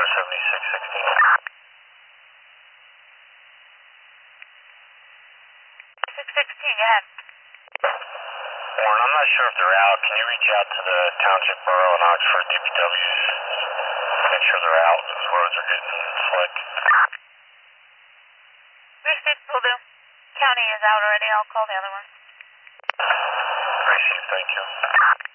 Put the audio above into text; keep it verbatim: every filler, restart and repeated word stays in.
Tower seventy-six sixteen. six sixteen, go ahead. Warren, I'm not sure if they're out. Can you reach out to the Township Borough and Oxford D P Ws? Make sure they're out. Those roads are getting slick. Received, will do. County is out already. I'll call the other one. Appreciate it. Thank you.